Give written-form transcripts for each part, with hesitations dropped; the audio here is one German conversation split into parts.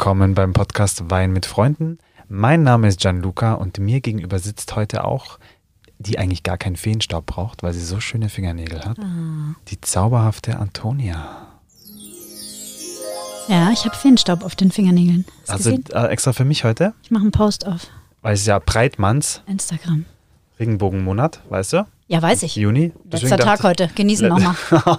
willkommen beim Podcast Wein mit Freunden. Mein Name ist Gianluca und mir gegenüber sitzt heute auch, die eigentlich gar keinen Feenstaub braucht, weil sie so schöne Fingernägel hat, die zauberhafte Antonia. Ja, ich habe Feenstaub auf den Fingernägeln. Also extra für mich heute? Ich mache einen Post auf Weil es ja Breitmanns Instagram. Regenbogenmonat, weißt du? Ja, weiß ich. Juni. Letzter Tag heute. Genießen nochmal.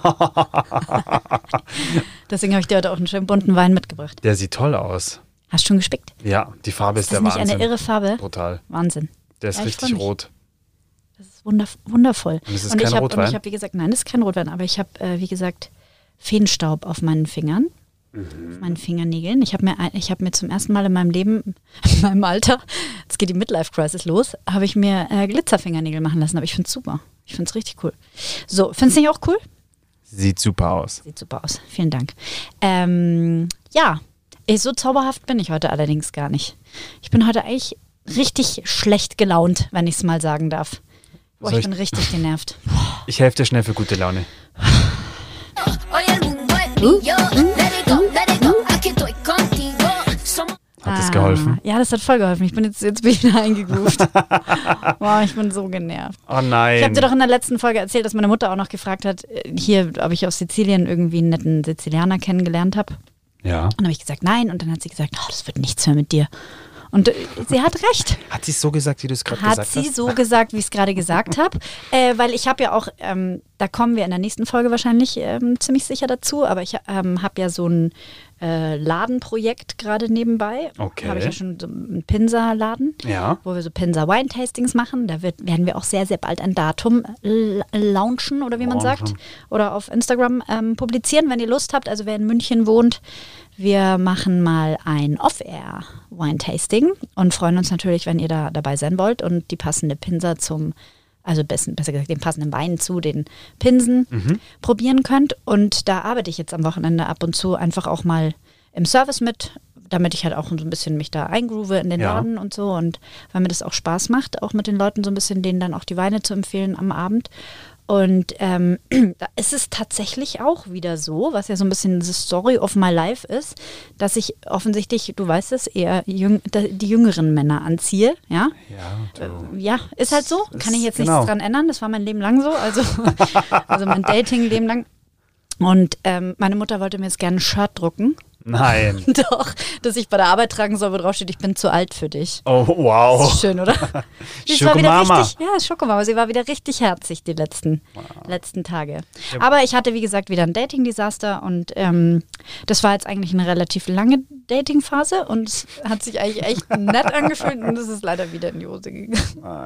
Deswegen habe ich dir heute auch einen schönen bunten Wein mitgebracht. Der sieht toll aus. Hast du schon gespickt? Ja, die Farbe ist der Ist das Wahnsinn. nicht eine irre Farbe? Brutal. Wahnsinn. Der ist Ja, ich richtig freu mich. rot. Das ist wundervoll. Und es ist ich kein habe, Rotwein? ich habe, wie gesagt, nein, das ist kein Rotwein, aber ich habe, wie gesagt, Feenstaub auf meinen Fingern. Auf meinen Fingernägeln. Ich habe mir zum ersten Mal in meinem Leben, in meinem Alter, jetzt geht die Midlife-Crisis los, habe ich mir Glitzerfingernägel machen lassen. Aber ich finde es super. Ich finde es richtig cool. So, findest du nicht auch cool? Sieht super aus. Sieht super aus. Vielen Dank. Ja, so zauberhaft bin ich heute allerdings gar nicht. Ich bin heute eigentlich richtig schlecht gelaunt, wenn ich es mal sagen darf. Boah, ich bin richtig genervt. Ich helfe dir schnell für gute Laune. Hat das geholfen? Ja, das hat voll geholfen. Jetzt bin ich wieder eingegroovt. Boah, ich bin so genervt. Oh nein. Ich habe dir doch in der letzten Folge erzählt, dass meine Mutter auch noch gefragt hat, hier, ob ich aus Sizilien irgendwie einen netten Sizilianer kennengelernt habe. Ja. Und dann habe ich gesagt, nein. Und dann hat sie gesagt, oh, das wird nichts mehr mit dir. Und sie hat recht. Hat sie es so gesagt, wie du es gerade gesagt hast? Hat sie so gesagt, wie ich es gerade gesagt habe. Weil ich habe ja auch, da kommen wir in der nächsten Folge wahrscheinlich ziemlich sicher dazu, aber ich habe ja so ein Ladenprojekt gerade nebenbei. Okay. Habe ich ja schon so einen Pinsa-Laden, Ja. wo wir so Pinsa-Wine-Tastings machen. Da werden wir auch sehr, sehr bald ein Datum launchen oder wie man sagt. Oder auf Instagram publizieren, wenn ihr Lust habt. Also wer in München wohnt, wir machen mal ein Off-Air-Wine-Tasting und freuen uns natürlich, wenn ihr da dabei sein wollt und die passende Pinsa besser gesagt, den passenden Wein zu den Pinsen probieren könnt. Und da arbeite ich jetzt am Wochenende ab und zu einfach auch mal im Service mit, damit ich halt auch so ein bisschen mich da eingroove in den Laden und so und weil mir das auch Spaß macht, auch mit den Leuten so ein bisschen denen dann auch die Weine zu empfehlen am Abend. Und da ist es tatsächlich auch wieder so, was ja so ein bisschen the Story of my life ist, dass ich offensichtlich, du weißt es, eher die jüngeren Männer anziehe. Ja, ja, ist halt so. Kann ich jetzt nichts dran ändern. Das war mein Leben lang so. Also mein Dating-Leben lang. Und meine Mutter wollte mir jetzt gerne ein Shirt drucken. Nein. Doch, dass ich bei der Arbeit tragen soll, wo drauf steht, ich bin zu alt für dich. Oh, wow. Das ist schön, oder? Schokomama. Schokomama. Sie war wieder richtig herzig die letzten Tage. Ja. Aber ich hatte, wie gesagt, wieder ein Dating-Desaster und das war jetzt eigentlich eine relativ lange Dating-Phase und es hat sich eigentlich echt nett angefühlt und es ist leider wieder in die Hose gegangen.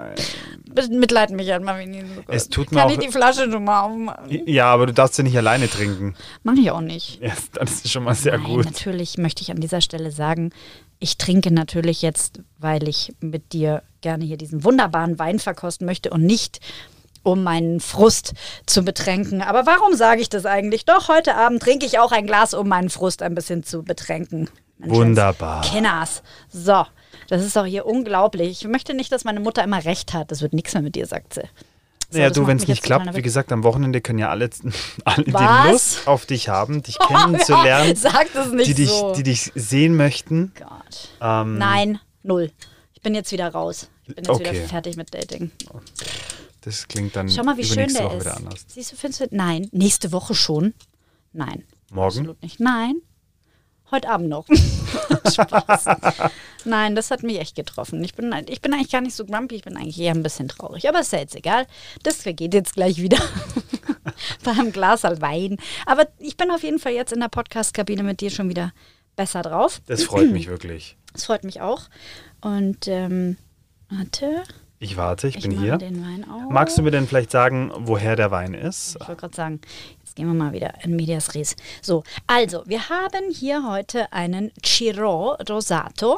Mitleid mich halt mal, wenn ich so es tut mir kann auch ich die Flasche schon mal aufmachen? Ja, aber du darfst sie nicht alleine trinken. Mach ich auch nicht. Ja, das ist schon mal sehr gut. Natürlich möchte ich an dieser Stelle sagen, ich trinke natürlich jetzt, weil ich mit dir gerne hier diesen wunderbaren Wein verkosten möchte und nicht, um meinen Frust zu betränken. Aber warum sage ich das eigentlich? Doch, heute Abend trinke ich auch ein Glas, um meinen Frust ein bisschen zu betränken. Wunderbar. Kenners. So, das ist doch hier unglaublich. Ich möchte nicht, dass meine Mutter immer recht hat. Das wird nichts mehr mit dir, sagt sie. So, naja, du, wenn es nicht klappt, wie gesagt, am Wochenende können ja alle die Lust auf dich haben, dich kennenzulernen. Ja, sag das nicht die dich sehen möchten. Gott. Nein, 0. Ich bin jetzt wieder raus. Ich bin jetzt wieder fertig mit Dating. Das klingt dann Schau mal, wie schön der Woche ist. wieder anders. Siehst du, findest du? Nein. Nächste Woche schon? Nein. Morgen? Absolut nicht. Nein. Heute Abend noch. Spaß. Nein, das hat mich echt getroffen. Ich bin eigentlich gar nicht so grumpy, ich bin eigentlich eher ein bisschen traurig. Aber ist ja jetzt egal. Das vergeht jetzt gleich wieder. Bei einem Glas Wein. Aber ich bin auf jeden Fall jetzt in der Podcast-Kabine mit dir schon wieder besser drauf. Das freut mich wirklich. Das freut mich auch. Und warte. Ich warte, ich bin hier. Den Wein auf. Magst du mir denn vielleicht sagen, woher der Wein ist? Ich wollte gerade sagen, jetzt gehen wir mal wieder in Medias Res. So, also, wir haben hier heute einen Cirò Rosato,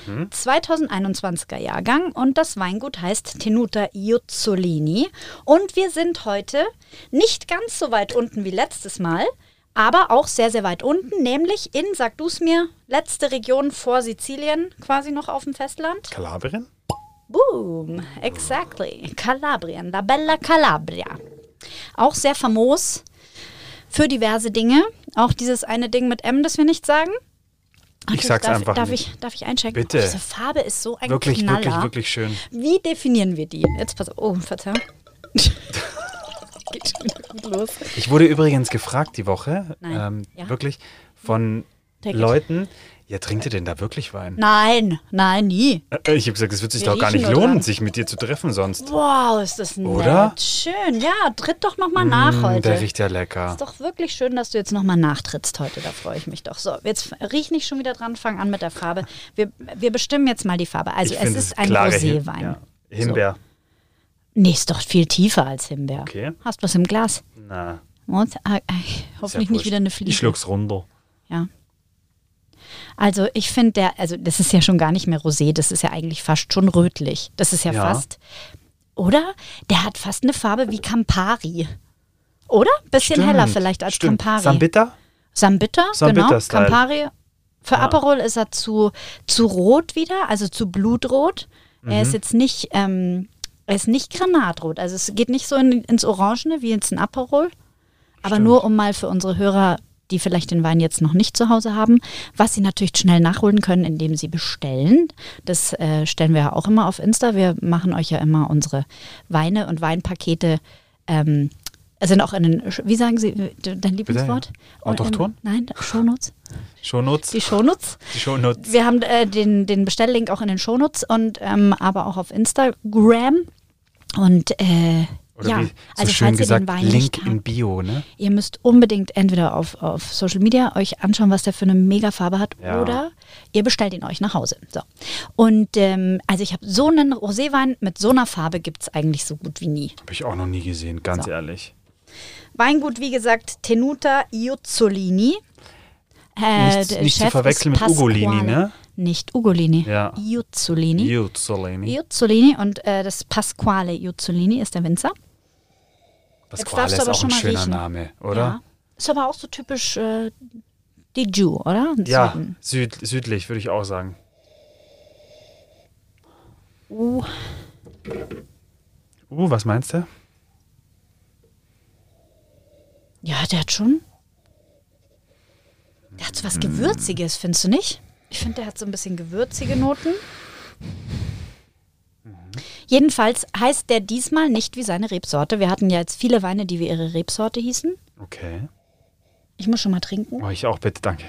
2021er Jahrgang und das Weingut heißt Tenuta Juzzolini. Und wir sind heute nicht ganz so weit unten wie letztes Mal, aber auch sehr, sehr weit unten, nämlich in, sag du es mir, letzte Region vor Sizilien, quasi noch auf dem Festland. Kalabrien? Boom, exactly. Kalabrien, la bella Calabria. Auch sehr famos für diverse Dinge. Auch dieses eine Ding mit M, das wir nicht sagen. Ich sag's einfach nicht. Darf ich einchecken? Bitte. Diese Farbe ist so ein Wirklich, Knaller. wirklich, wirklich schön. Wie definieren wir die? Jetzt pass auf. Oh, Verzeihung. Geht schon wieder gut los. Ich wurde übrigens gefragt die Woche, Ja. wirklich, von Take it. Leuten, ja, trinkt ihr denn da wirklich Wein? Nein, nie. Ich habe gesagt, es wird sich Wir doch gar nicht riechen, lohnen, oder? sich mit dir zu treffen sonst. Wow, ist das nett. Oder? Schön. Ja, tritt doch nochmal nach heute. Der riecht ja lecker. Ist doch wirklich schön, dass du jetzt nochmal nachtrittst heute. Da freue ich mich doch. So, jetzt riech nicht schon wieder dran, fang an mit der Farbe. Wir bestimmen jetzt mal die Farbe. Also Ich es finde, ist ein klare Roséwein. Ja. Himbeer. Nee, ist doch viel tiefer als Himbeer. Okay. Hast was im Glas? Na, Und, hoffentlich ist ja nicht wurscht. wieder eine Fliege. Ich schluck's runter. Ja. Also ich finde, das ist ja schon gar nicht mehr Rosé, das ist ja eigentlich fast schon rötlich. Das ist ja fast, oder? Der hat fast eine Farbe wie Campari. Oder? Bisschen Stimmt, heller vielleicht als stimmt. Campari. Sambitter? Genau. Sambitter-Style. Campari. Für Ja. Aperol ist er zu rot wieder, also zu blutrot. Er ist jetzt nicht, er ist nicht granatrot. Also es geht nicht so ins Orangene wie jetzt ein Aperol. Aber Stimmt. nur um mal für unsere Hörer, die vielleicht den Wein jetzt noch nicht zu Hause haben, was sie natürlich schnell nachholen können, indem sie bestellen. Das stellen wir ja auch immer auf Insta. Wir machen euch ja immer unsere Weine und Weinpakete, sind auch in den, wie sagen Sie, dein Lieblingswort? Autochton? Nein, Shownotes. Shownotes? Die Shownotes. Die Shownotes. Wir haben den Bestelllink auch in den Shownotes und aber auch auf Instagram. Und Oder ja, wie so also schön falls gesagt, ihr den Wein Link nicht in habt, Bio, ne? ihr müsst unbedingt entweder auf Social Media euch anschauen, was der für eine mega Farbe hat, Ja. oder ihr bestellt ihn euch nach Hause. So. Und also ich habe so einen Roséwein mit so einer Farbe gibt es eigentlich so gut wie nie. Habe ich auch noch nie gesehen, ganz So. ehrlich. Weingut, wie gesagt, Tenuta Iuzzolini. Nicht zu Chef verwechseln ist mit Ugolini, Pasquale. ne? Nicht Ugolini. Ja. Iuzzolini. Iuzzolini. Iuzzolini und das Pasquale Iuzzolini ist der Winzer. Pasquale darfst du ist aber auch schon ein mal schöner riechen. Name, oder? Ja. Ist aber auch so typisch die Jew, oder? Im Ja, Süden. südlich würde ich auch sagen. Was meinst du? Ja, der hat schon. Der hat so was Gewürziges, findest du nicht? Ich finde, der hat so ein bisschen gewürzige Noten. Jedenfalls heißt der diesmal nicht wie seine Rebsorte. Wir hatten ja jetzt viele Weine, die wie ihre Rebsorte hießen. Okay. Ich muss schon mal trinken. Oh, ich auch, bitte, danke.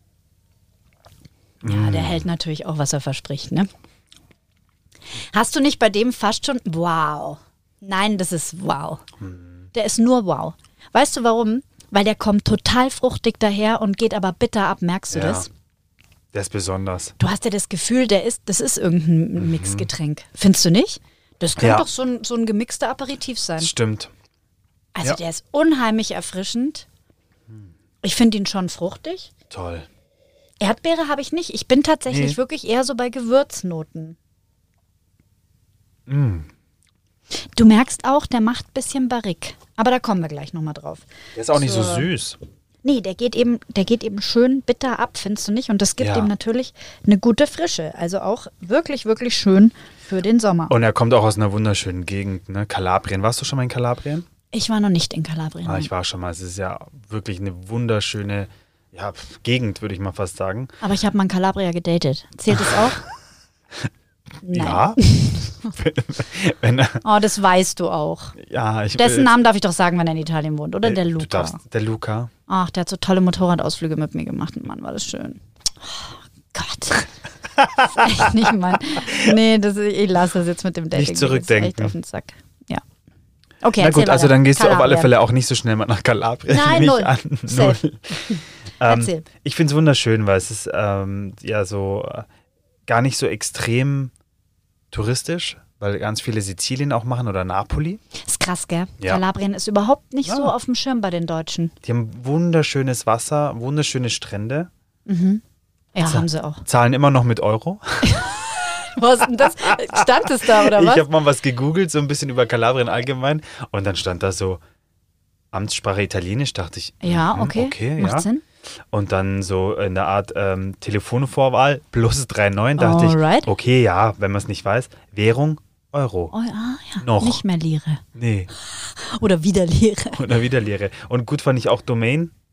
Ja, der hält natürlich auch, was er verspricht, ne? Hast du nicht bei dem fast schon... Wow. Nein, das ist wow. Der ist nur wow. Weißt du warum? Weil der kommt total fruchtig daher und geht aber bitter ab. Merkst du Ja. das? Der ist besonders. Du hast ja das Gefühl, das ist irgendein Mixgetränk. Findest du nicht? Das könnte Ja. doch so ein gemixter Aperitif sein. Das stimmt. Also Ja. der ist unheimlich erfrischend. Ich finde ihn schon fruchtig. Toll. Erdbeere habe ich nicht. Ich bin tatsächlich Nee. wirklich eher so bei Gewürznoten. Mm. Du merkst auch, der macht ein bisschen Barrique. Aber da kommen wir gleich nochmal drauf. Der ist auch nicht so So. süß. Nee, der geht eben schön bitter ab, findest du nicht? Und das gibt Ja. ihm natürlich eine gute Frische. Also auch wirklich, wirklich schön für den Sommer. Und er kommt auch aus einer wunderschönen Gegend, ne? Kalabrien. Warst du schon mal in Kalabrien? Ich war noch nicht in Kalabrien. Ich war schon mal. Es ist ja wirklich eine wunderschöne Gegend, würde ich mal fast sagen. Aber ich habe mal in Kalabria gedatet. Zählt das auch? Nein. Ja. Wenn, Oh, das weißt du auch. ja, ich Dessen Namen darf ich doch sagen, wenn er in Italien wohnt, oder? Der Du Luca. darfst, der Luca. Ach, der hat so tolle Motorradausflüge mit mir gemacht. Und Mann, war das schön. Oh Gott. Das ist echt nicht mein. Nee, ich lasse das jetzt mit dem Dating. Nicht zurückdenken. Das ist echt auf den Sack. Ja. Okay, Na erzähl gut, also weiter. dann gehst du auf alle Kalabrien. Fälle auch nicht so schnell mal nach Kalabrien. Nein, nehme null. ich an. Safe. Null. Erzähl. Ich finde es wunderschön, weil es ist ja so gar nicht so extrem touristisch, weil ganz viele Sizilien auch machen oder Napoli. Ist krass, gell? Ja. Kalabrien ist überhaupt nicht Ja. so auf dem Schirm bei den Deutschen. Die haben wunderschönes Wasser, wunderschöne Strände, Ja, haben sie auch. zahlen immer noch mit Euro. Was denn das? Stand es da, oder was? Ich habe mal was gegoogelt, so ein bisschen über Kalabrien allgemein und dann stand da so Amtssprache Italienisch, dachte ich. Ja, okay. Macht ja. Sinn. Und dann so in der Art Telefonvorwahl plus 39, dachte Alright. ich, okay, ja, wenn man es nicht weiß, Währung Euro. Oh, ja. Noch. Nicht mehr Lire. Nee, Oder wieder Lire. oder wieder Lehre. Und gut fand ich auch Domain,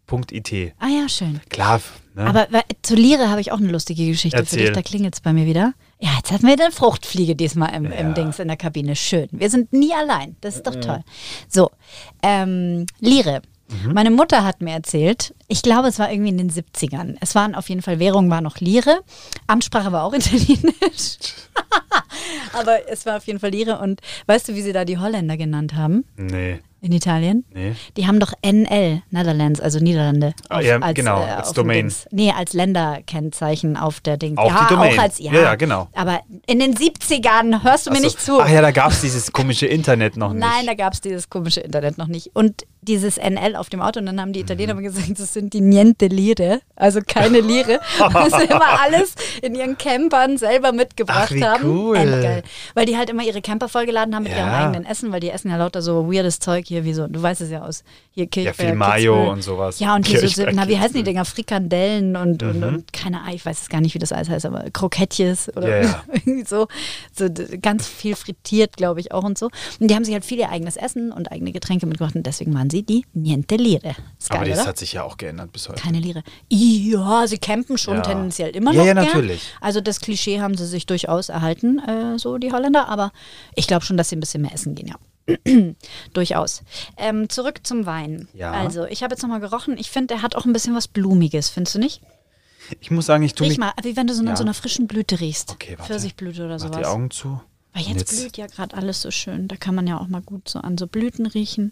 Ah ja, schön. Klar, ne? Aber zu Lire habe ich auch eine lustige Geschichte für dich. Da klingelt es bei mir wieder. Ja, jetzt hatten wir eine Fruchtfliege diesmal im Dings in der Kabine. Schön. Wir sind nie allein. Das ist doch toll. So, Lire. Meine Mutter hat mir erzählt, ich glaube, es war irgendwie in den 70ern. Es waren auf jeden Fall, Währung war noch Lire. Amtssprache war auch Italienisch. Aber es war auf jeden Fall Lire. Und weißt du, wie sie da die Holländer genannt haben? Nee. In Italien? Nee. Die haben doch NL, Netherlands, also Niederlande. Als Domain. Nee, als Länderkennzeichen auf der Ding. Auch die Domain. Auch als, ja, genau. Aber in den 70ern, hörst du mir nicht zu. Ach ja, da gab es dieses komische Internet noch nicht. Nein, da gab es dieses komische Internet noch nicht. Und dieses NL auf dem Auto, und dann haben die Italiener immer gesagt, das sind die Niente Lire, also keine Lire, weil sie immer alles in ihren Campern selber mitgebracht haben. Cool. Geil. Weil die halt immer ihre Camper vollgeladen haben mit ihrem eigenen Essen, weil die essen ja lauter so weirdes Zeug hier, wie so, du weißt es ja aus hier Kirchberg. Ja, viel Mayo und sowas. Ja, und hier so, wie heißen die Dinger? Frikandellen und keine Ahnung, ich weiß es gar nicht, wie das alles heißt, aber Krokettjes oder irgendwie so ganz viel frittiert, glaube ich, auch und so. Und die haben sich halt viel ihr eigenes Essen und eigene Getränke mitgebracht und deswegen waren sie die Niente Lire. Ist geil, aber das oder? hat sich ja auch geändert bis heute. Keine Lire. Ja, sie campen schon tendenziell immer noch. Ja, gern. natürlich. Also das Klischee haben sie sich durchaus erhalten, so die Holländer, aber ich glaube schon, dass sie ein bisschen mehr essen gehen, ja. Durchaus. Zurück zum Wein. Ja. Also, ich habe jetzt nochmal gerochen. Ich finde, er hat auch ein bisschen was Blumiges, findest du nicht? Ich muss sagen, ich tue Riech mal, wie wenn du so in so einer frischen Blüte riechst. Okay, warte. Pfirsichblüte oder Mach sowas. die Augen zu. Weil jetzt blüht ja gerade alles so schön. Da kann man ja auch mal gut so an so Blüten riechen.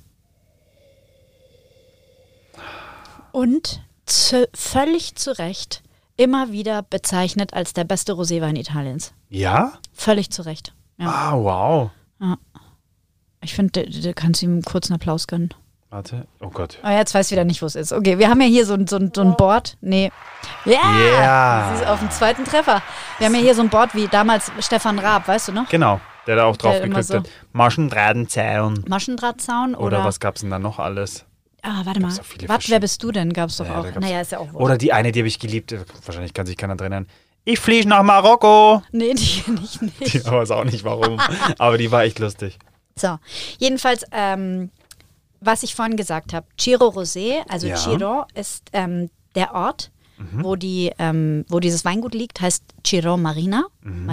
Und völlig zu Recht immer wieder bezeichnet als der beste Roséwein Italiens. Ja? Völlig zu Recht. Ja. Ah, wow. Ja. Ich finde, du kannst ihm einen kurzen Applaus gönnen. Warte. Oh Gott. Oh, jetzt weiß ich wieder nicht, wo es ist. Okay, wir haben ja hier so ein Board. Nee. Yeah! Sie ist auf dem zweiten Treffer. Wir haben ja hier so ein Board wie damals Stefan Raab, weißt du noch? Genau, der da auch drauf Der immer geklickt hat. Maschendrahtzaun. Maschendrahtzaun Oder was gab's denn da noch alles? Ah, warte mal. Gab's auch viele Wer bist du denn? Gab's doch Ja, auch. Naja, ist ja auch wurscht. Oder die eine, die habe ich geliebt. Wahrscheinlich kann sich keiner dran erinnern. Ich fliege nach Marokko. Nee, die nicht. Ich weiß auch nicht warum. Aber die war echt lustig. So, jedenfalls, was ich vorhin gesagt habe, Ciro Rosé, also Ciro ist der Ort, wo dieses Weingut liegt, heißt Ciro Marina.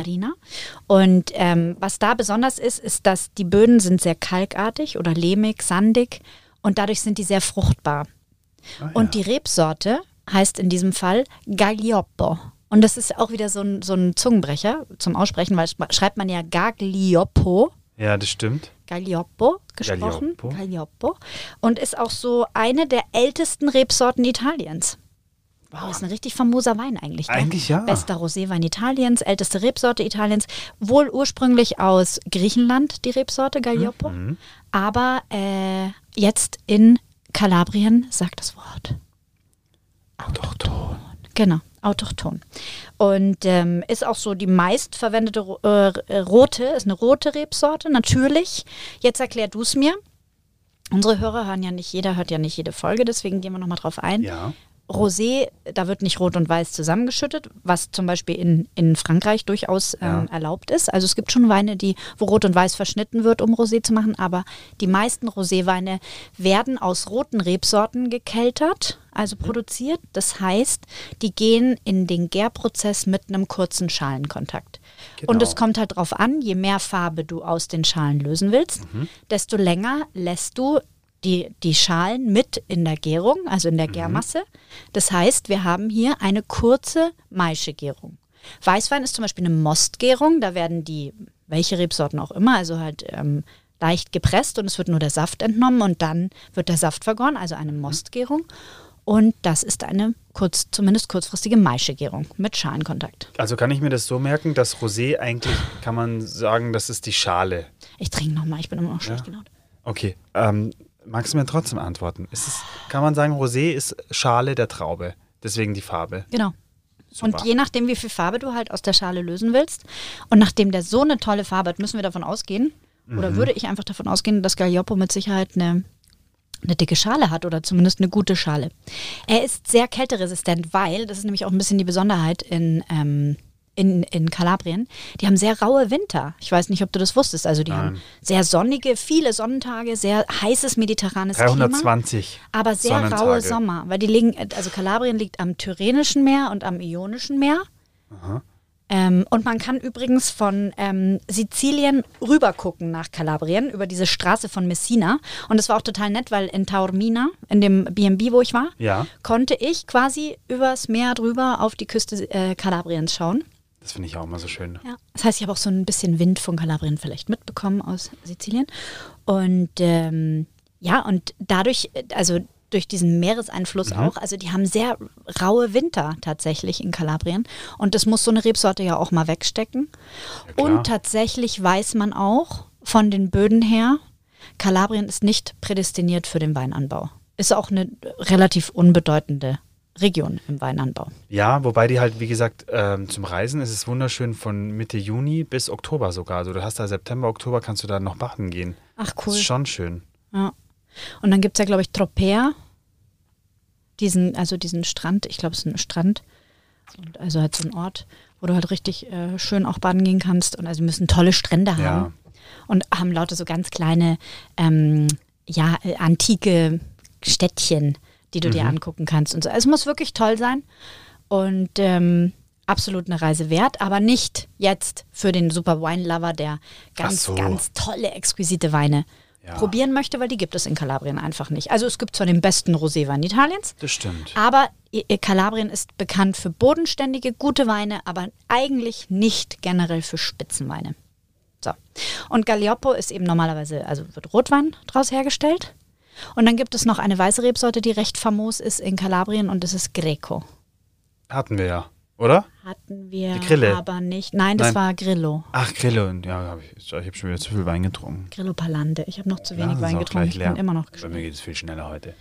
Und was da besonders ist, dass die Böden sind sehr kalkartig oder lehmig, sandig und dadurch sind die sehr fruchtbar. Und die Rebsorte heißt in diesem Fall Gaglioppo. Und das ist auch wieder so ein Zungenbrecher zum Aussprechen, weil schreibt man ja Gaglioppo. Ja, das stimmt. Gaglioppo gesprochen. Gaglioppo. Und ist auch so eine der ältesten Rebsorten Italiens. Wow, ist ein richtig famoser Wein eigentlich. Ne? Eigentlich ja. Bester Roséwein Italiens, älteste Rebsorte Italiens. Wohl ursprünglich aus Griechenland, die Rebsorte Gaglioppo. Aber jetzt in Kalabrien, sagt das Wort. Autochton. Genau, autochton. Und ist auch so die meistverwendete rote, ist eine rote Rebsorte, natürlich. Jetzt erklär du es mir. Unsere Hörer hören ja nicht, jeder hört ja nicht jede Folge, deswegen gehen wir nochmal drauf ein. Ja. Rosé, da wird nicht rot und weiß zusammengeschüttet, was zum Beispiel in Frankreich durchaus erlaubt ist. Also es gibt schon Weine, wo rot und weiß verschnitten wird, um Rosé zu machen, aber die meisten Roséweine werden aus roten Rebsorten gekeltert, also produziert. Das heißt, die gehen in den Gärprozess mit einem kurzen Schalenkontakt. Genau. Und es kommt halt drauf an, je mehr Farbe du aus den Schalen lösen willst, desto länger lässt du die Schalen mit in der Gärung, also in der Gärmasse. Das heißt, wir haben hier eine kurze Maischegärung. Weißwein ist zum Beispiel eine Mostgärung, da werden welche Rebsorten auch immer, also halt leicht gepresst und es wird nur der Saft entnommen und dann wird der Saft vergoren, also eine Mostgärung. Und das ist eine zumindest kurzfristige Maischegärung mit Schalenkontakt. Also kann ich mir das so merken, dass Rosé eigentlich, kann man sagen, das ist die Schale. Ich trinke nochmal, ich bin immer noch schlecht gelaunt. Okay, magst du mir trotzdem antworten? Kann man sagen, Rosé ist Schale der Traube, deswegen die Farbe? Genau. Super. Und je nachdem, wie viel Farbe du halt aus der Schale lösen willst und nachdem der so eine tolle Farbe hat, müssen wir davon ausgehen, oder würde ich einfach davon ausgehen, dass Gaglioppo mit Sicherheit eine dicke Schale hat oder zumindest eine gute Schale. Er ist sehr kälteresistent, weil, das ist nämlich auch ein bisschen die Besonderheit in in Kalabrien, die haben sehr raue Winter. Ich weiß nicht, ob du das wusstest. Also die haben sehr sonnige, viele Sonnentage, sehr heißes mediterranes 320 Klima, aber sehr Sonnentage. raue Sommer. Weil die liegen, also Kalabrien liegt am Tyrrhenischen Meer und am Ionischen Meer. Aha. Und man kann übrigens von Sizilien rüber gucken nach Kalabrien, über diese Straße von Messina. Und das war auch total nett, weil in Taormina, in dem B&B, wo ich war, konnte ich quasi übers Meer drüber auf die Küste Kalabriens schauen. Das finde ich auch immer so schön. Ja. Das heißt, ich habe auch so ein bisschen Wind von Kalabrien vielleicht mitbekommen aus Sizilien. Und und dadurch, also durch diesen Meereseinfluss auch, also die haben sehr raue Winter tatsächlich in Kalabrien und das muss so eine Rebsorte ja auch mal wegstecken. Ja, und tatsächlich weiß man auch von den Böden her, Kalabrien ist nicht prädestiniert für den Weinanbau. Ist auch eine relativ unbedeutende Region im Weinanbau. Ja, wobei die halt, wie gesagt, zum Reisen ist es wunderschön von Mitte Juni bis Oktober sogar. Also du hast da September, Oktober kannst du da noch baden gehen. Ach cool. Das ist schon schön. Ja. Und dann gibt es ja, glaube ich, Tropea, diesen Strand, ich glaube, es ist ein Strand, und also halt so ein Ort, wo du halt richtig schön auch baden gehen kannst. Und also die müssen tolle Strände haben und haben lauter so ganz kleine, antike Städtchen, die du dir angucken kannst. Und so. Also es muss wirklich toll sein und absolut eine Reise wert, aber nicht jetzt für den super Wine-Lover, der ganz tolle, exquisite Weine probieren möchte, weil die gibt es in Kalabrien einfach nicht. Also es gibt zwar den besten Roséwein Italiens, das stimmt, aber Kalabrien ist bekannt für bodenständige, gute Weine, aber eigentlich nicht generell für Spitzenweine. So. Und Galioppo ist eben normalerweise, also wird Rotwein draus hergestellt. Und dann gibt es noch eine weiße Rebsorte, die recht famos ist in Kalabrien und das ist Greco. Hatten wir ja, oder? Hatten wir die Grille. Aber nicht. Nein, das war Grillo. Ach, Grillo. Ja, ich habe schon wieder zu viel Wein getrunken. Grillo Palande. Ich habe noch zu wenig Wein getrunken. Ich bin immer noch gespannt. Bei mir geht es viel schneller heute.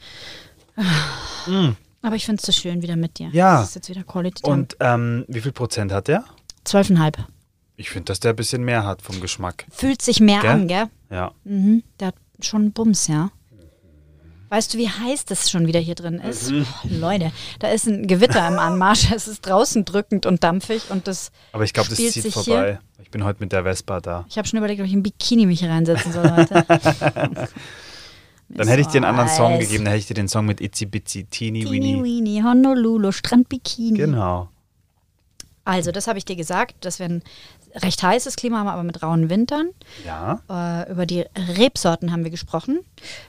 Aber ich finde es so schön wieder mit dir. Ja. Das ist jetzt wieder Quality Time. Und wie viel Prozent hat der? 12,5. Ich finde, dass der ein bisschen mehr hat vom Geschmack. Fühlt sich mehr an, gell? Ja. Mhm. Der hat schon einen Bums, ja. Weißt du, wie heiß das schon wieder hier drin ist? Oh, Leute, da ist ein Gewitter im Anmarsch. Es ist draußen drückend und dampfig und das Aber ich glaube, das zieht vorbei. Hier. Ich bin heute mit der Vespa da. Ich habe schon überlegt, ob ich ein Bikini mich hier reinsetzen soll heute. Dann hätte ich dir einen anderen Song gegeben. Dann hätte ich dir den Song mit Itzy Bitsy Teeny Weeny Honolulu Strandbikini. Genau. Also, das habe ich dir gesagt, dass wir ein recht heißes Klima haben, aber mit rauen Wintern. Ja. Über die Rebsorten haben wir gesprochen.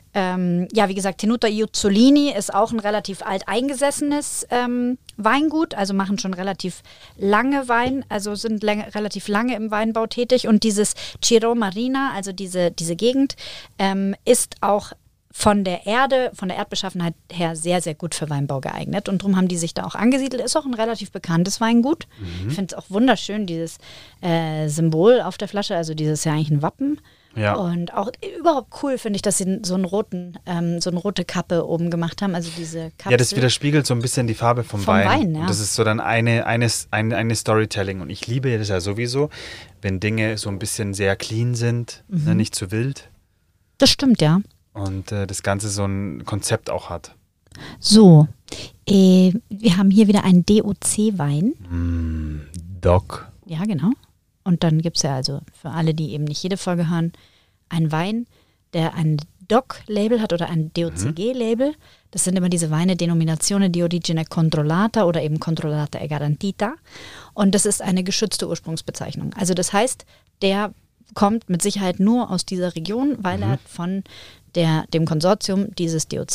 Wie gesagt, Tenuta Iuzzolini ist auch ein relativ alteingesessenes Weingut, also machen schon relativ lange Wein, also sind relativ lange im Weinbau tätig. Und dieses Ciro Marina, also diese Gegend, ist auch von der Erdbeschaffenheit her sehr, sehr gut für Weinbau geeignet. Und darum haben die sich da auch angesiedelt. Ist auch ein relativ bekanntes Weingut. Ich finde es auch wunderschön, dieses Symbol auf der Flasche. Also dieses ist ja eigentlich ein Wappen. Ja. Und auch überhaupt cool finde ich, dass sie so eine rote Kappe oben gemacht haben. Also diese Kapsel. Ja, das widerspiegelt so ein bisschen die Farbe vom Wein. Ja. Und das ist so dann eine Storytelling. Und ich liebe das ja sowieso, wenn Dinge so ein bisschen sehr clean sind, nicht zu wild. Das stimmt, ja. Und das Ganze so ein Konzept auch hat. So, wir haben hier wieder einen DOC-Wein. Doc. Ja, genau. Und dann gibt es ja also für alle, die eben nicht jede Folge hören, einen Wein, der ein DOC-Label hat oder ein DOCG-Label. Das sind immer diese Weine, Denominazione di origine controllata oder eben controllata e garantita. Und das ist eine geschützte Ursprungsbezeichnung. Also das heißt, der kommt mit Sicherheit nur aus dieser Region, weil er von dem Konsortium diese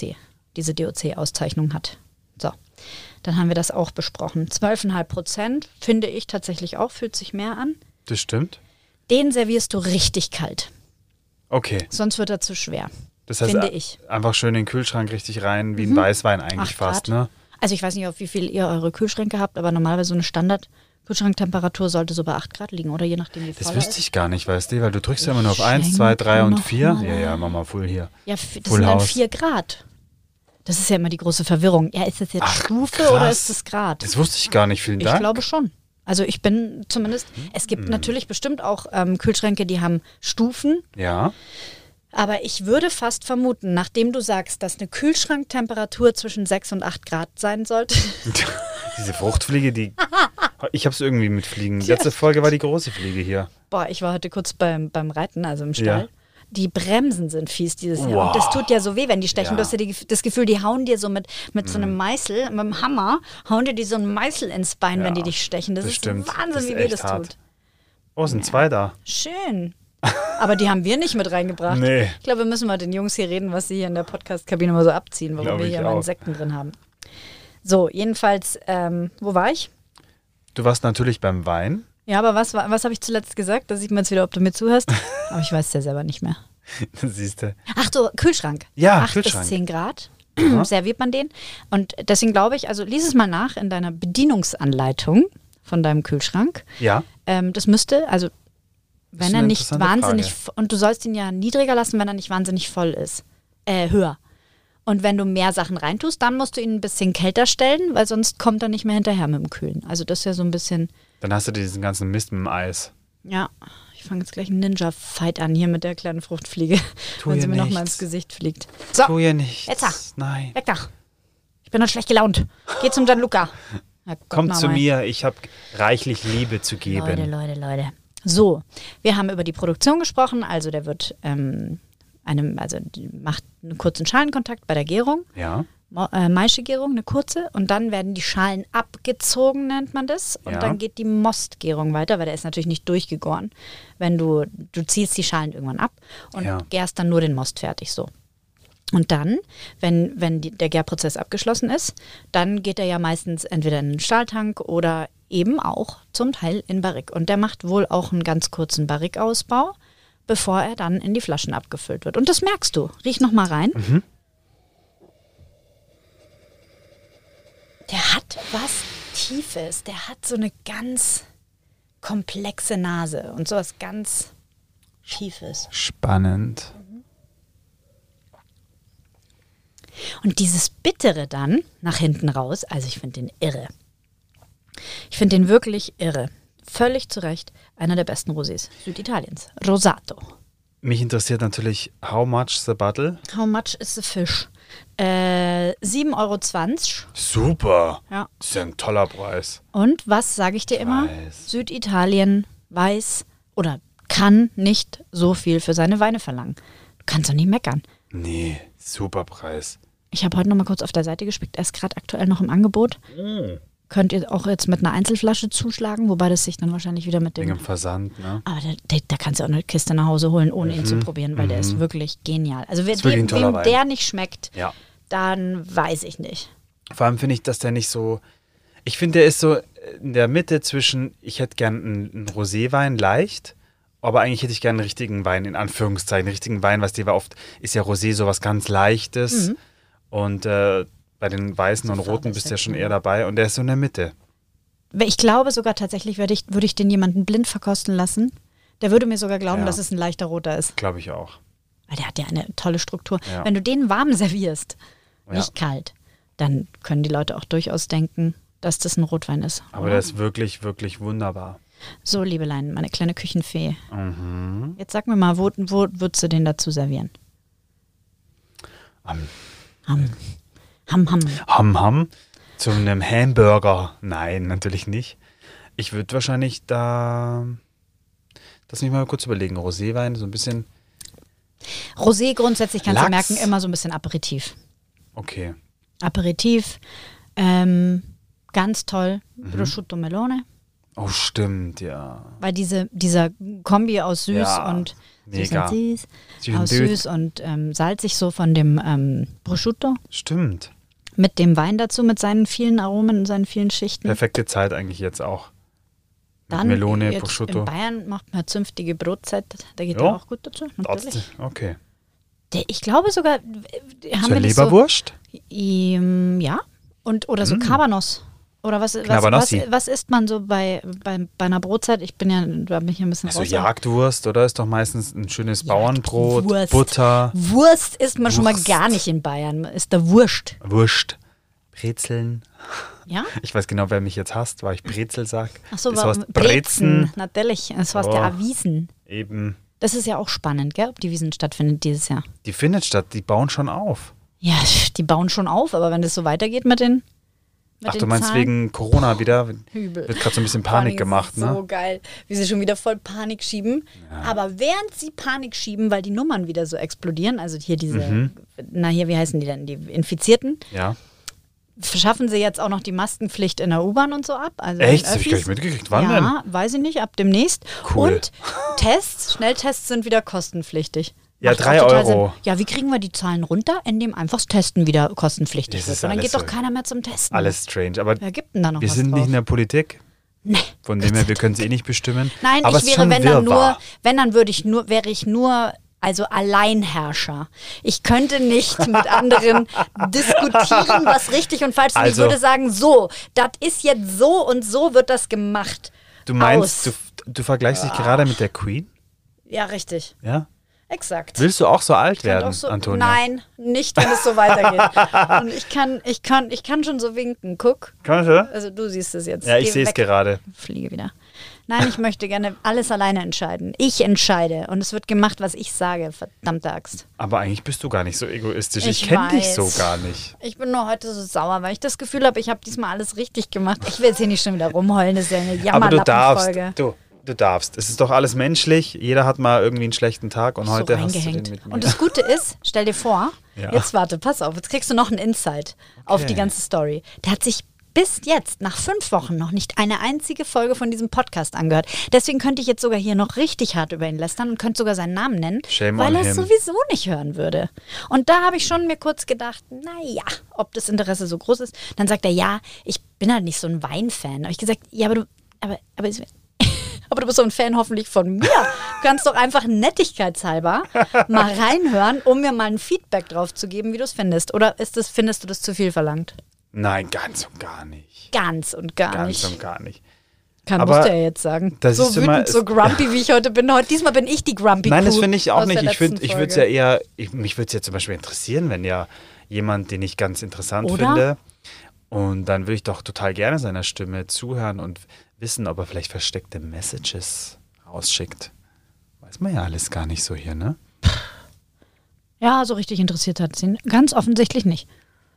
DOC-Auszeichnung hat. So, dann haben wir das auch besprochen. 12,5% finde ich tatsächlich auch, fühlt sich mehr an. Das stimmt. Den servierst du richtig kalt. Okay. Sonst wird er zu schwer, das heißt, finde ich. Einfach schön in den Kühlschrank richtig rein, wie ein Weißwein eigentlich fast, ne? Also ich weiß nicht, auf wie viel ihr eure Kühlschränke habt, aber normalerweise so eine Kühlschranktemperatur sollte so bei 8 Grad liegen, oder je nachdem, wie voll das wüsste ich gar nicht, weißt du, weil du drückst ja immer nur auf 1, 2, 3 und 4. Ja, mach mal full hier. Ja, das sind dann 4 Grad. Das ist ja immer die große Verwirrung. Ja, ist das jetzt Stufe krass. Oder ist das Grad? Das wusste ich gar nicht, vielen Dank. Ich glaube schon. Also ich bin zumindest, es gibt natürlich bestimmt auch Kühlschränke, die haben Stufen. Ja. Aber ich würde fast vermuten, nachdem du sagst, dass eine Kühlschranktemperatur zwischen 6 und 8 Grad sein sollte. Diese Fruchtfliege, die Ich habe es irgendwie mit Fliegen. Letzte Folge war die große Fliege hier. Boah, ich war heute kurz beim Reiten, also im Stall. Ja. Die Bremsen sind fies dieses Jahr. Wow. Und das tut ja so weh, wenn die stechen. Ja. Du hast ja das Gefühl, die hauen dir so mit so einem Meißel, mit einem Hammer, hauen dir die so einen Meißel ins Bein, wenn die dich stechen. Das ist stimmt. Wahnsinn, Das ist wie weh echt das hart. tut. Oh, sind 2 da. Schön. Aber die haben wir nicht mit reingebracht. Nee. Ich glaube, wir müssen mal den Jungs hier reden, was sie hier in der Podcast-Kabine mal so abziehen, warum Glaub wir ich hier mal auch. Insekten drin haben. So, jedenfalls, wo war ich? Du warst natürlich beim Wein. Ja, aber was habe ich zuletzt gesagt? Da sieht man jetzt wieder, ob du mir zuhörst. Aber ich weiß es ja selber nicht mehr. Siehst du. Ach so, Kühlschrank. Ja, 8 Kühlschrank. bis 10 Grad. Serviert man den. Und deswegen glaube ich, also lies es mal nach in deiner Bedienungsanleitung von deinem Kühlschrank. Ja. Das müsste, also wenn eine er nicht interessante wahnsinnig, Frage. und du sollst ihn ja niedriger lassen, wenn er nicht wahnsinnig voll ist. Höher. Und wenn du mehr Sachen reintust, dann musst du ihn ein bisschen kälter stellen, weil sonst kommt er nicht mehr hinterher mit dem Kühlen. Also das ist ja so ein bisschen, Dann hast du diesen ganzen Mist mit dem Eis. ja, ich fange jetzt gleich einen Ninja-Fight an hier mit der kleinen Fruchtfliege, Tu wenn ihr sie mir nochmal nichts. ins Gesicht fliegt. So, Tu ihr nichts. jetzt Nein. weg da. Ich bin noch schlecht gelaunt. Geh zum Gianluca. Herrgott, Komm Mama. zu mir, ich habe reichlich Liebe zu geben. Leute. So, wir haben über die Produktion gesprochen. Also der wird die macht einen kurzen Schalenkontakt bei der Gärung, Ja. Maischegärung, eine kurze, und dann werden die Schalen abgezogen, nennt man das, und Ja. dann geht die Mostgärung weiter, weil der ist natürlich nicht durchgegoren. Wenn du ziehst die Schalen irgendwann ab und Ja. gärst dann nur den Most fertig so. Und dann, wenn der Gärprozess abgeschlossen ist, dann geht er ja meistens entweder in den Stahltank oder eben auch zum Teil in Barrique. Und der macht wohl auch einen ganz kurzen Barrique-Ausbau, bevor er dann in die Flaschen abgefüllt wird. Und das merkst du. Riech noch mal rein. Mhm. Der hat was Tiefes. Der hat so eine ganz komplexe Nase und sowas ganz Tiefes. Spannend. Und dieses Bittere dann nach hinten raus, also ich finde den irre. Ich finde den wirklich irre. Völlig zu Recht einer der besten Rosés Süditaliens. Rosato. Mich interessiert natürlich, how much the bottle? How much is the fish? 7,20 €. Super. Ja. Das ist ja ein toller Preis. Und was sage ich dir immer? weiß. Süditalien weiß oder kann nicht so viel für seine Weine verlangen. Du kannst doch nicht meckern. Nee, super Preis. Ich habe heute noch mal kurz auf der Seite gespickt. Er ist gerade aktuell noch im Angebot. Könnt ihr auch jetzt mit einer Einzelflasche zuschlagen, wobei das sich dann wahrscheinlich wieder mit Wegen dem... dem Versand, ne? Aber da kannst du auch eine Kiste nach Hause holen, ohne ihn zu probieren, weil der ist wirklich genial. Also Ist wirklich ein toller wem Wein. der nicht schmeckt, Ja. dann weiß ich nicht. Vor allem finde ich, dass der nicht so. Ich finde, der ist so in der Mitte zwischen, ich hätte gern einen Roséwein leicht, aber eigentlich hätte ich gern einen richtigen Wein, in Anführungszeichen, einen richtigen Wein, was die war oft, ist ja Rosé sowas ganz Leichtes. Und bei den Weißen und Roten bist du ja schon eher dabei und der ist so in der Mitte. Ich glaube sogar tatsächlich, würde ich den jemanden blind verkosten lassen. Der würde mir sogar glauben, Ja. dass es ein leichter Roter ist. Glaube ich auch. Weil der hat ja eine tolle Struktur. Ja. Wenn du den warm servierst, Ja. nicht kalt, dann können die Leute auch durchaus denken, dass das ein Rotwein ist. Aber der ist wirklich, wirklich wunderbar. So, Liebelein, meine kleine Küchenfee. Mhm. Jetzt sag mir mal, wo würdest du den dazu servieren? Ham, Ham. zu einem Hamburger. Nein, natürlich nicht. Ich würde wahrscheinlich lass mich mal kurz überlegen, Roséwein, so ein bisschen, Rosé grundsätzlich kannst du Lachs. merken, immer so ein bisschen Aperitif. okay. Aperitif, ganz toll, Prosciutto Melone. Oh, stimmt, ja. Weil dieser Kombi aus süß Ja, und mega. süß, Süß und aus süß. süß und salzig so von dem Prosciutto Stimmt. mit dem Wein dazu, mit seinen vielen Aromen und seinen vielen Schichten. Perfekte Zeit eigentlich jetzt auch. Mit Dann Melone, jetzt Prosciutto. in Bayern macht man zünftige Brotzeit, da geht Ja. er auch gut dazu. Natürlich. Okay. Ich glaube sogar, haben Zur wir nicht Leberwurst? so, ja, oder so Cabanos. Oder Cabanossi. was isst man so bei einer Brotzeit? Da bin ich ein bisschen Also raus. Jagdwurst, oder? Ist doch meistens ein schönes Bauernbrot, Wurst. Butter, Wurst isst man schon mal Wurst. gar nicht in Bayern. Man isst da Wurst. Wurst, Brezeln. Ja? Ich weiß genau, wer mich jetzt hasst, weil ich Brezel sag. Ach so, Das warum? heißt Brezen. Natürlich. Das heißt Oh. ja Wiesen. Eben. Das ist ja auch spannend, gell? Ob die Wiesen stattfindet dieses Jahr. Die findet statt, die bauen schon auf. Ja, die bauen schon auf, aber wenn das so weitergeht mit den Mit Ach, den du meinst Zahlen? wegen Corona wieder? Übel. Wird gerade so ein bisschen Vor allen Panik Dingen gemacht, ist es ne? so geil, wie sie schon wieder voll Panik schieben. Aber während sie Panik schieben, weil die Nummern wieder so explodieren, also hier diese, wie heißen die denn, die Infizierten, Ja. schaffen sie jetzt auch noch die Maskenpflicht in der U-Bahn und so ab. Also Echt? in Das habe ich gar nicht Öffis. mitgekriegt. Wann Ja, weiß ich nicht, ab demnächst. Cool. Und Schnelltests sind wieder kostenpflichtig. Ja, Macht auch 3 total Euro. Sinn. Ja, wie kriegen wir die Zahlen runter? Indem einfach das Testen wieder kostenpflichtig Das wird. ist Und dann alles geht doch so. keiner mehr zum Testen. Alles strange. Aber Wer gibt denn da noch wir was sind drauf? nicht in der Politik. Nee. Von dem her, wir können es eh nicht bestimmen. Nein, aber ich es ist wäre, schon wenn dann Wirrwarr. wäre ich nur, also Alleinherrscher. Ich könnte nicht mit anderen diskutieren, was richtig und falsch ist. Also- Ich würde sagen, so, das ist jetzt so und so wird das gemacht. Du meinst, Aus. du vergleichst dich gerade mit der Queen? Ja, richtig. Ja? Exakt. Willst du auch so alt Und werden, auch so, Antonia? nein, nicht, wenn es so weitergeht. Und ich kann schon so winken. Guck. Kannst du? Also du siehst es jetzt. Ja, ich Geh sehe es weg. gerade. Fliege wieder. Nein, ich möchte gerne alles alleine entscheiden. Ich entscheide und es wird gemacht, was ich sage. Verdammte Axt. Aber eigentlich bist du gar nicht so egoistisch. Ich Ich kenne dich weiß. so gar nicht. Ich bin nur heute so sauer, weil ich das Gefühl habe, ich habe diesmal alles richtig gemacht. Ich will jetzt hier nicht schon wieder rumheulen. Das ist ja eine Aber du darfst. Jammerlappenfolge. Du darfst. Es ist doch alles menschlich. Jeder hat mal irgendwie einen schlechten Tag und So heute hast du den reingehängt. mit mir. Und das Gute ist, stell dir vor, Ja. jetzt warte, pass auf, jetzt kriegst du noch einen Insight auf die ganze Story. Der hat sich bis jetzt, nach 5 Wochen, noch nicht eine einzige Folge von diesem Podcast angehört. Deswegen könnte ich jetzt sogar hier noch richtig hart über ihn lästern und könnte sogar seinen Namen nennen, Shame weil on er es him. sowieso nicht hören würde. Und da habe ich schon mir kurz gedacht, naja, ob das Interesse so groß ist. Dann sagt er, ja, ich bin halt nicht so ein Weinfan. Habe ich gesagt, ja, aber du bist so ein Fan hoffentlich von mir. Du kannst doch einfach nettigkeitshalber mal reinhören, um mir mal ein Feedback drauf zu geben, wie du es findest. Oder findest du das zu viel verlangt? Nein, ganz und gar nicht. Ganz und gar Ganz nicht. und gar nicht. Musst du ja jetzt sagen. das So ist immer- wütend, so grumpy, wie ich heute bin. Diesmal bin ich die grumpy Nein, Kuh das finde ich auch aus der nicht. Ich letzten würde es ja Folge. eher, mich würde es ja zum Beispiel interessieren, wenn ja jemand, den ich ganz interessant Oder? finde. Und dann würde ich doch total gerne seiner Stimme zuhören und wissen, ob er vielleicht versteckte Messages rausschickt. Weiß man ja alles gar nicht so hier, ne? Ja, so richtig interessiert hat sie ihn. Ganz offensichtlich nicht.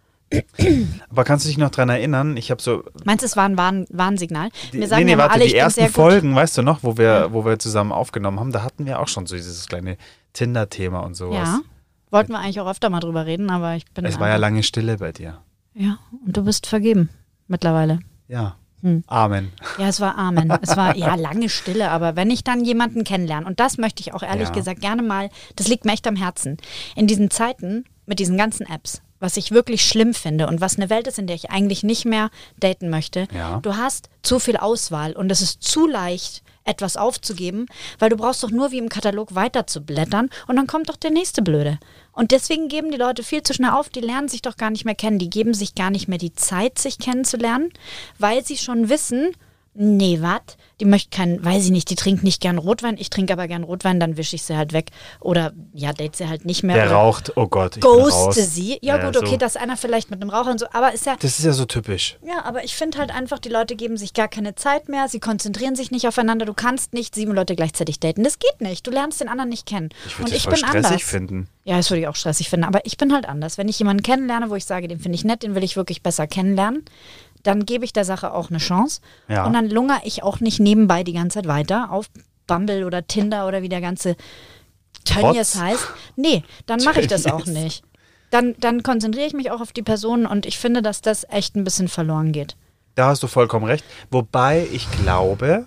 Aber kannst du dich noch dran erinnern? Ich habe so. Meinst du, es war ein Warnsignal? Mir sagen Nee, ja mal warte, alle, ich die bin ersten sehr gut. Folgen, weißt du noch, wo wir zusammen aufgenommen haben, da hatten wir auch schon so dieses kleine Tinder-Thema und sowas. Ja, wollten wir eigentlich auch öfter mal drüber reden, aber ich bin Es war ja lange Stille bei dir. Ja, und du bist vergeben mittlerweile. Ja. Hm. Amen. Ja, es war Amen. Es war ja lange Stille, aber wenn ich dann jemanden kennenlerne, und das möchte ich auch ehrlich Ja. gesagt gerne mal, das liegt mir echt am Herzen, in diesen Zeiten mit diesen ganzen Apps, was ich wirklich schlimm finde und was eine Welt ist, in der ich eigentlich nicht mehr daten möchte, Ja. du hast zu viel Auswahl und es ist zu leicht, etwas aufzugeben, weil du brauchst doch nur wie im Katalog weiter zu blättern und dann kommt doch der nächste Blöde. Und deswegen geben die Leute viel zu schnell auf, die lernen sich doch gar nicht mehr kennen, die geben sich gar nicht mehr die Zeit, sich kennenzulernen, weil sie schon wissen, nee, was? Die möchte keinen, weiß ich nicht, die trinkt nicht gern Rotwein, ich trinke aber gern Rotwein, dann wische ich sie halt weg. Oder ja, date sie halt nicht mehr. Der oder raucht, oh Gott, ich bin raus. ghoste sie. Ja, gut, okay, so. dass einer vielleicht mit einem Raucher und so, aber ist ja, Das ist ja so typisch. ja, aber ich finde halt einfach, die Leute geben sich gar keine Zeit mehr, sie konzentrieren sich nicht aufeinander, du kannst nicht 7 Leute gleichzeitig daten, das geht nicht, du lernst den anderen nicht kennen. Ich Und würde das ich voll bin stressig anders. finden. Ja, das würde ich auch stressig finden, aber ich bin halt anders. Wenn ich jemanden kennenlerne, wo ich sage, den finde ich nett, den will ich wirklich besser kennenlernen, dann gebe ich der Sache auch eine Chance. Ja. Und dann lungere ich auch nicht nebenbei die ganze Zeit weiter auf Bumble oder Tinder oder wie der ganze Tönnies Trotz? heißt. Nee, dann mache ich das auch Tönnies. nicht. Dann konzentriere ich mich auch auf die Person und ich finde, dass das echt ein bisschen verloren geht. Da hast du vollkommen recht. Wobei ich glaube,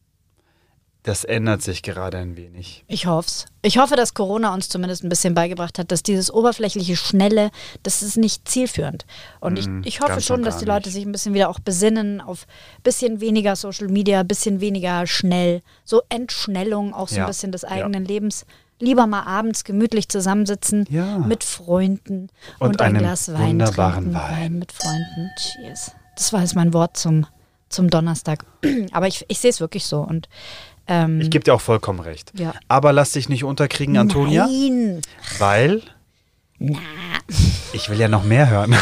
das ändert sich gerade ein wenig. Ich hoff's. Ich hoffe, dass Corona uns zumindest ein bisschen beigebracht hat, dass dieses oberflächliche, schnelle, das ist nicht zielführend. Und ich hoffe ganz schon, und dass gar die Leute nicht. sich ein bisschen wieder auch besinnen auf ein bisschen weniger Social Media, ein bisschen weniger schnell, so Entschnellung auch so Ja, ein bisschen des ja. eigenen Lebens. Lieber mal abends gemütlich zusammensitzen Ja. mit Freunden Und und ein einem Glas Wein wunderbaren trinken. Wein. Mit Freunden. Cheers. Das war jetzt mein Wort zum Donnerstag. Aber ich sehe es wirklich so. Und Ich gebe dir auch vollkommen recht. Ja. Aber lass dich nicht unterkriegen, Antonia, Nein. weil ich will ja noch mehr hören.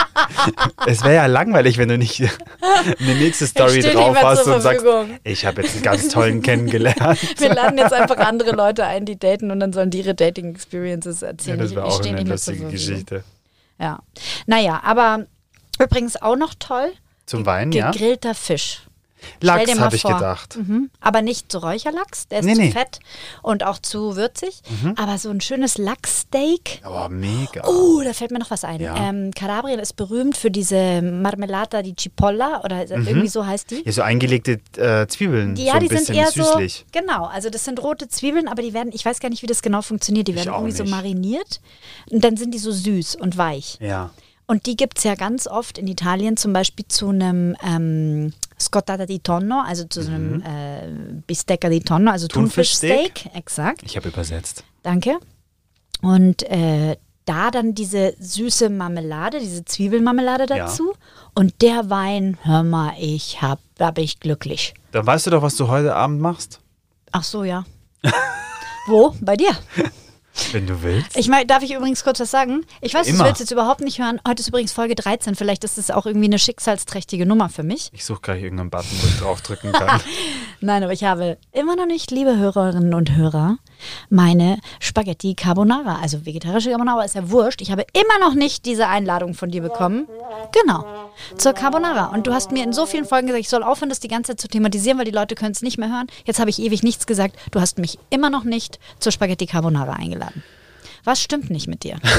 Es wäre ja langweilig, wenn du nicht eine nächste Story steh drauf nicht mehr hast zur und sagst, Verfügung. ich habe jetzt einen ganz tollen kennengelernt. Wir laden jetzt einfach andere Leute ein, die daten und dann sollen die ihre Dating-Experiences Ja, erzählen. das wäre auch stehe eine nicht mehr zur lustige Verfügung. Geschichte. Ja. Naja, aber Übrigens auch noch toll, Zum Wein, ja. gegrillter Fisch. Lachs habe ich gedacht. Aber nicht so Räucherlachs, der ist zu fett und auch zu würzig. Aber so ein schönes Lachssteak. Oh, mega. Oh, da fällt mir noch was ein. Ja. Kalabrien ist berühmt für diese Marmellata di Cipolla oder irgendwie so heißt die. Ja, so eingelegte Zwiebeln, Ja, so ein die bisschen sind eher süßlich. so, genau, also das sind rote Zwiebeln, aber die werden, ich weiß gar nicht, wie das genau funktioniert, die werden auch irgendwie so nicht. mariniert und dann sind die so süß und weich. Ja. Und die gibt es ja ganz oft in Italien, zum Beispiel zu einem Scottata di Tonno, also zu so einem Bistecca di Tonno, also Thunfischsteak. Exakt. Ich habe übersetzt. Danke. Und da dann diese süße Marmelade, diese Zwiebelmarmelade dazu. Und der Wein, hör mal, da bin ich glücklich. Dann weißt du doch, was du heute Abend machst. Ach so, ja. Wo? Bei dir? Wenn du willst. Darf ich übrigens kurz was sagen? Ich weiß, Immer. du willst jetzt überhaupt nicht hören. Heute ist übrigens Folge 13. Vielleicht ist es auch irgendwie eine schicksalsträchtige Nummer für mich. Ich suche gleich irgendeinen Button, wo ich draufdrücken kann. Nein, aber ich habe immer noch nicht, liebe Hörerinnen und Hörer, meine Spaghetti Carbonara, also vegetarische Carbonara, ist ja wurscht. Ich habe immer noch nicht diese Einladung von dir bekommen. Genau, zur Carbonara. Und du hast mir in so vielen Folgen gesagt, ich soll aufhören, das die ganze Zeit zu thematisieren, weil die Leute können es nicht mehr hören. Jetzt habe ich ewig nichts gesagt. Du hast mich immer noch nicht zur Spaghetti Carbonara eingeladen. Was stimmt nicht mit dir?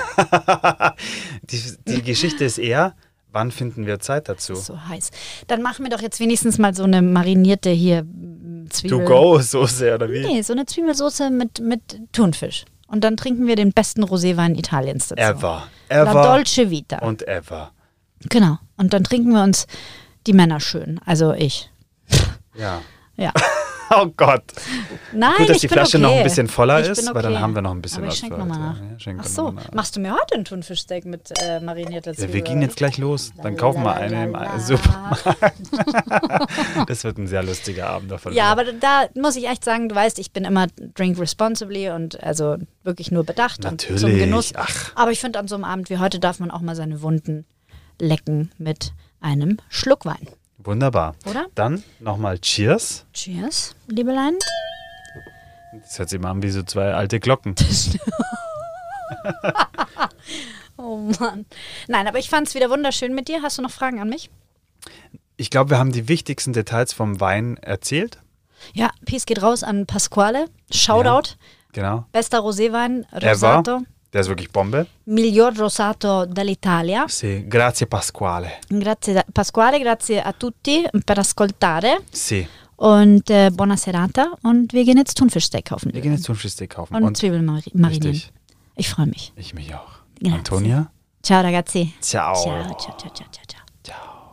Die Geschichte ist eher, wann finden wir Zeit dazu? So heiß. Dann machen wir doch jetzt wenigstens mal so eine marinierte hier Zwiebel. To-go-Soße oder wie? Nee, so eine Zwiebelsoße mit Thunfisch. Und dann trinken wir den besten Roséwein Italiens dazu. Ever. La Dolce Vita. Und ever. Genau. Und dann trinken wir uns die Männer schön. Also ich. Ja. Ja. Oh Gott. Nein, Gut, dass ich die bin Flasche okay. noch ein bisschen voller Ich ist, bin weil dann okay. haben wir noch ein bisschen Aber was ich schenke für nochmal heute. nach. Ja, schenk Ach doch so, noch mal nach. machst du mir heute ein Thunfischsteak mit marinierter Zwiebel? Ja, wir gehen jetzt gleich los. Dann kaufen wir eine im Supermarkt. Das wird ein sehr lustiger Abend davon. Ja, aber da muss ich echt sagen, du weißt, ich bin immer drink responsibly und also wirklich nur bedacht Natürlich. und zum Genuss. Ach. Aber ich finde, an so einem Abend wie heute darf man auch mal seine Wunden lecken mit einem Schluck Wein. Wunderbar. Oder? Dann nochmal Cheers. Cheers, Liebelein. Das hört sich mal an wie so zwei alte Glocken. Oh Mann. Nein, aber ich fand es wieder wunderschön mit dir. Hast du noch Fragen an mich? Ich glaube, wir haben die wichtigsten Details vom Wein erzählt. Ja, Peace geht raus an Pasquale. Shoutout. Genau. Bester Roséwein, Er Rosato. war. Der ist wirklich Bombe. Miglior Rosato dell'Italia. Sì, grazie Pasquale. Grazie Pasquale, grazie a tutti per ascoltare. Sì. Und buona serata. Und wir gehen jetzt Thunfischsteak kaufen. Wir gehen jetzt Thunfischsteak kaufen. Und Zwiebeln marinieren. Richtig. Ich freue mich. Ich mich auch. Grazie. Antonia? Ciao ragazzi. Ciao. Ciao, ciao, ciao, ciao, ciao. Ciao.